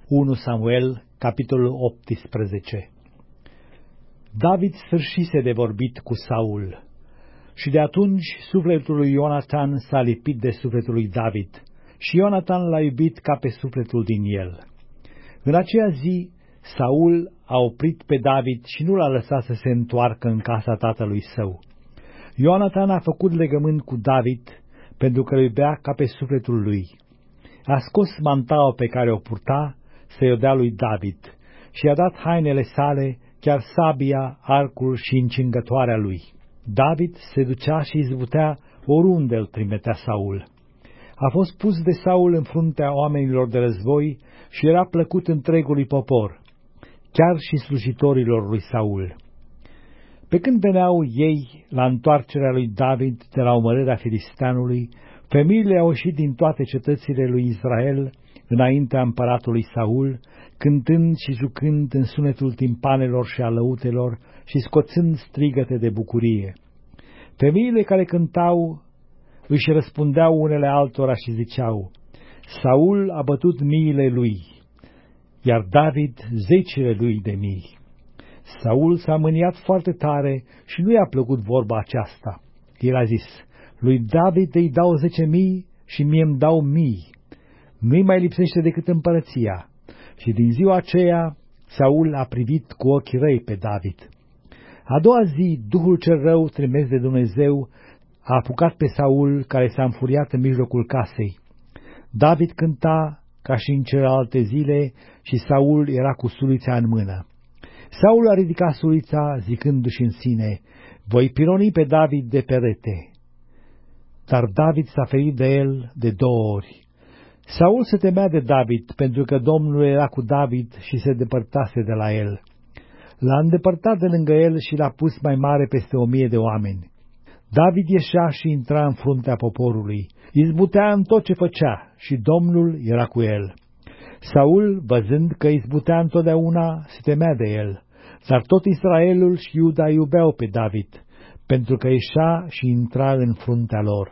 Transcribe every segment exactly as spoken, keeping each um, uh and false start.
unu Samuel, capitolul optsprezece. David sfârșise de vorbit cu Saul și de atunci sufletul lui Ionatan s-a lipit de sufletul lui David și Ionatan l-a iubit ca pe sufletul din el. În aceea zi, Saul a oprit pe David și nu l-a lăsat să se întoarcă în casa tatălui său. Ionatan a făcut legământ cu David pentru că îl iubea ca pe sufletul lui. A scos mantaua pe care o purta să-i o dea lui David și i-a dat hainele sale, chiar sabia, arcul și încingătoarea lui. David se ducea și izbutea oriunde îl trimitea Saul. A fost pus de Saul în fruntea oamenilor de război și era plăcut întregului popor, chiar și slujitorilor lui Saul. Pe când veneau ei la întoarcerea lui David de la omorârea filisteanului, femeile au ieșit din toate cetățile lui Israel înaintea împăratului Saul, cântând și jucând în sunetul timpanelor și a lăutelor și scoțând strigăte de bucurie. Femeile care cântau își răspundeau unele altora și ziceau: Saul a bătut miile lui, iar David zecile lui de mii. Saul s-a mâniat foarte tare și nu i-a plăcut vorba aceasta. El a zis: lui David îi dau zece mii și mie îmi dau mii. Nu-i mai lipsește decât împărăția. Și din ziua aceea Saul a privit cu ochii răi pe David. A doua zi, Duhul cel rău trimis de Dumnezeu a apucat pe Saul, care s-a înfuriat în mijlocul casei. David cânta ca și în celelalte zile și Saul era cu sulița în mână. Saul a ridicat sulița, zicându-și în sine: voi pironi pe David de perete. Dar David s-a ferit de el de două ori. Saul se temea de David, pentru că Domnul era cu David și se depărtase de la el. L-a îndepărtat de lângă el și l-a pus mai mare peste o mie de oameni. David ieșea și intra în fruntea poporului, izbutea în tot ce făcea și Domnul era cu el. Saul, văzând că izbutea întotdeauna, se temea de el, dar tot Israelul și Iuda iubeau pe David, pentru că ieșea și intra în fruntea lor.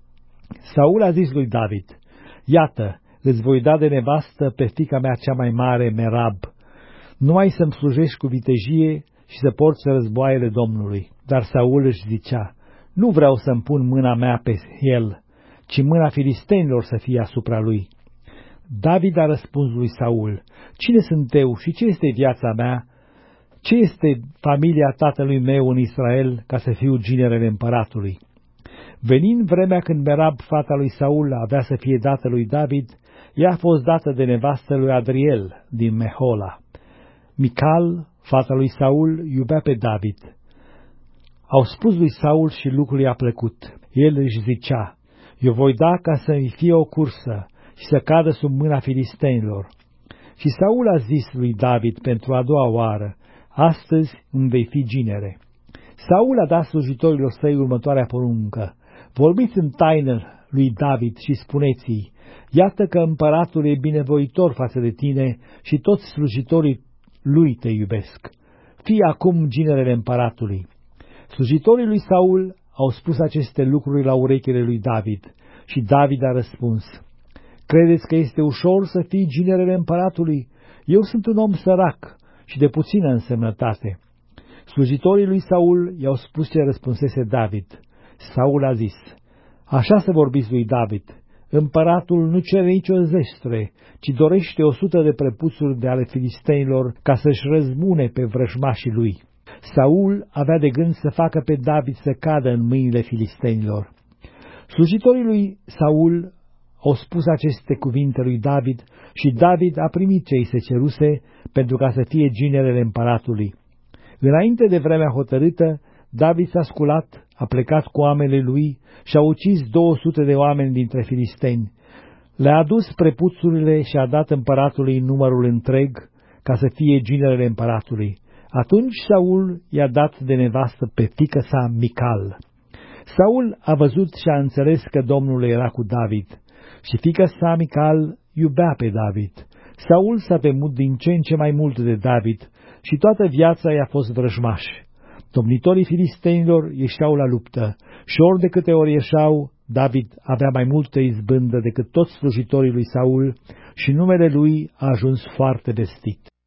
Saul a zis lui David: iată, îți voi da de nevastă pe fiica mea cea mai mare, Merab, numai să-mi slujești cu vitejie și să porți războaiele Domnului. Dar Saul își zicea: nu vreau să-mi pun mâna mea pe el, ci mâna filistenilor să fie asupra lui. David a răspuns lui Saul: cine sunt eu și ce este viața mea? Ce este familia tatălui meu în Israel, ca să fiu ginerele împăratului? Venind vremea când Merab, fata lui Saul, avea să fie dată lui David, ea a fost dată de nevastă lui Adriel din Mehola. Mical, fata lui Saul, iubea pe David. Au spus lui Saul și lucrul i-a plăcut. El își zicea: eu voi da ca să-mi fie o cursă și să cadă sub mâna filistenilor. Și Saul a zis lui David pentru a doua oară: astăzi îmi vei fi ginere. Saul a dat slujitorilor săi următoarea poruncă: vorbiți în taină lui David și spuneți-i: iată că împăratul e binevoitor față de tine și toți slujitorii lui te iubesc. Fii acum ginerele împăratului. Slujitorii lui Saul au spus aceste lucruri la urechile lui David și David a răspuns: credeți că este ușor să fii ginerele împăratului? Eu sunt un om sărac și de puțină însemnătate. Slujitorii lui Saul i-au spus ce răspunsese David. Saul a zis: așa să vorbiți lui David: împăratul nu cere nicio zestre, ci dorește o sută de prepuțuri de ale filistenilor ca să-și răzbune pe vrăjmașii lui. Saul avea de gând să facă pe David să cadă în mâinile filistenilor. Slujitorii lui Saul au spus aceste cuvinte lui David și David a primit ce îi se ceruse pentru ca să fie ginerele împăratului. Înainte de vremea hotărâtă, David s-a sculat, a plecat cu oamenii lui și a ucis două sute de oameni dintre filisteni. Le-a adus prepuțurile și a dat împăratului numărul întreg ca să fie ginerele împăratului. Atunci Saul i-a dat de nevastă pe fiica sa Mical. Saul a văzut și a înțeles că Domnul era cu David și fiica sa Mical iubea pe David. Saul s-a temut din ce în ce mai mult de David și toată viața i-a fost vrăjmaș. Domnitorii filistenilor ieșeau la luptă și ori de câte ori ieșeau, David avea mai multă izbândă decât toți slujitorii lui Saul și numele lui a ajuns foarte vestit.